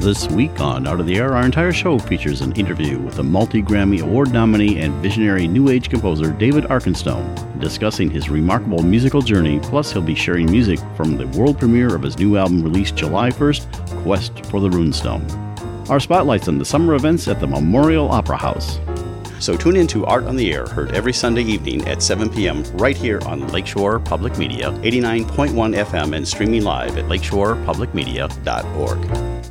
This week on Out of the Air, our entire show features an interview with the multi-Grammy Award nominee and visionary New Age composer David Arkenstone, discussing his remarkable musical journey, plus he'll be sharing music from the world premiere of his new album released July 1st, Quest for the Runestone. Our spotlight's on the summer events at the Memorial Opera House. So tune in to Art on the Air, heard every Sunday evening at 7 p.m. right here on Lakeshore Public Media, 89.1 FM, and streaming live at lakeshorepublicmedia.org.